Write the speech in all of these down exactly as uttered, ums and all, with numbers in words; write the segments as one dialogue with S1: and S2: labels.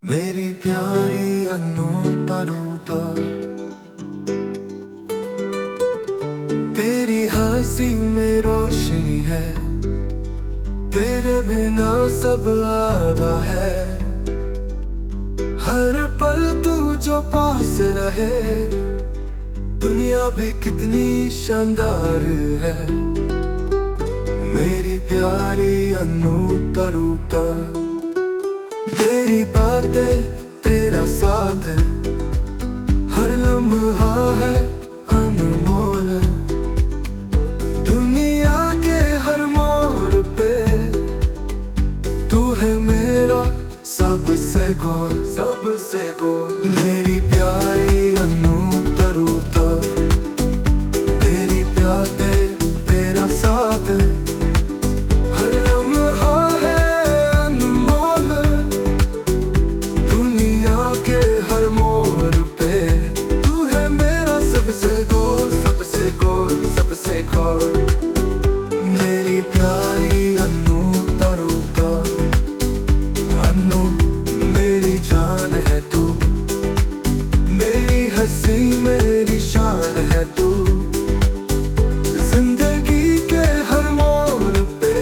S1: मेरी प्यारी अन्नू परूता, तेरी हंसी में रोशनी है, तेरे बिना सब आधा है। हर पल तू जो पास रहे, दुनिया भी कितनी शानदार है। मेरी प्यारी अन्नू परूता, तेरी बातें तेरा साथ है, हर लम्हा है अनमोल। दुनिया के हर मोड़ पे तू है मेरा सबसे गोल, सबसे गोल। मेरी प्यारी अन्नू परूता, तेरी बातें तेरा साथ है, हर लम्हा है अनमोल। दुनिया के हर मोड़ पे तू है मेरा सबसे गोल, सबसे गोल, सबसे गोल। मेरी प्यारी अन्नू परूता, अन्नू मेरी जान है तू, मेरी हंसी मेरी शान है तू। जिंदगी के हर मोड़ पे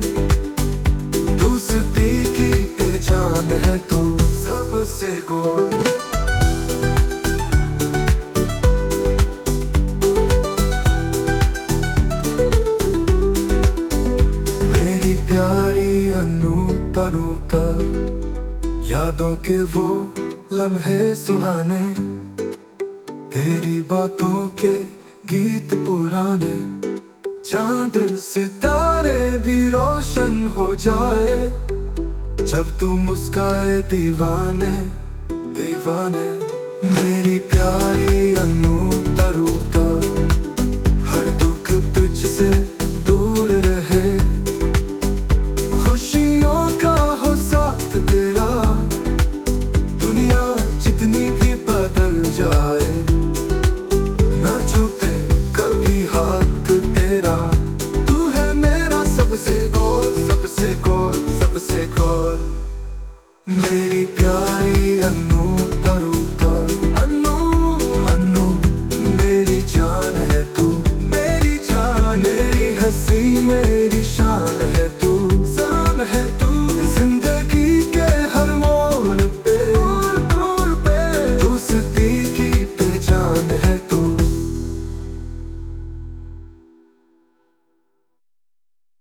S1: दोस्ती की पहचान है तू, सबसे गोल। मेरी प्यारी अन्नू परूता, यादों के वो लम्हे सुहाने, तेरी बातों के गीत पुराने। चांद सितारे भी रोशन हो जाए, जब तू मुस्काए दीवाने, दीवाने। मेरी प्यारी अन्नू परूता, हर दुख तुझसे दूर रहे, खुशियों का हो साथ तेरा। दुनिया जितनी भी बदल जाए, ना छूटे कभी हाथ तेरा। तू है मेरा सबसे गोल, सबसे गोल, सबसे गोल। मेरी